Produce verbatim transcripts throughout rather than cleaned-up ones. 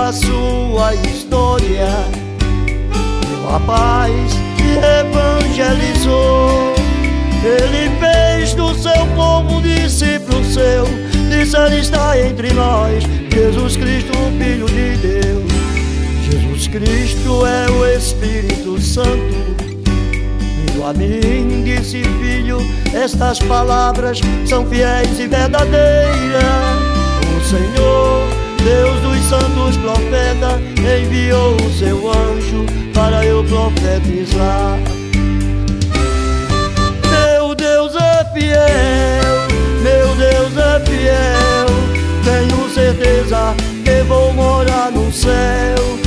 a sua história. Deu a paz e evangelizou. Ele fez do seu povo discípulo seu. Disse: Ele está entre nós, Jesus Cristo, Filho de Deus. Jesus Cristo é o Espírito Santo. Vindo a mim, disse: Filho, estas palavras são fiéis e verdadeiras. O Senhor, Deus dos santos profetas, enviou o seu anjo para eu profetizar. Meu Deus é fiel, meu Deus é fiel. Tenho certeza que vou morar no céu.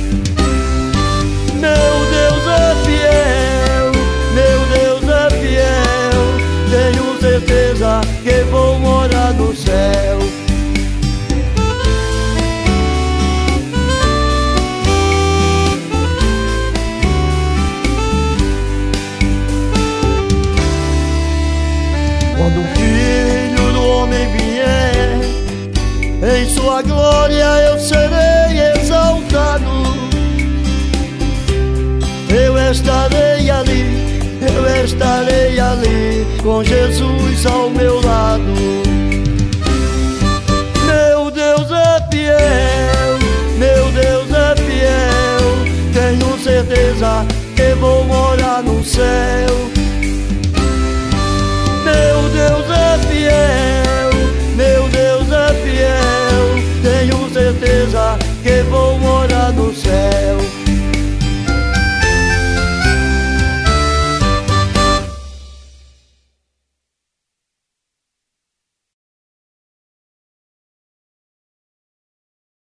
Meu Deus é fiel, meu Deus é fiel. Tenho certeza que vou morar no céu. Quando o Filho do Homem vier, em sua glória eu serei exaltado. Eu estarei ali, eu estarei ali, com Jesus ao meu lado. Meu Deus é fiel, meu Deus é fiel. Tenho certeza que vou morar no céu.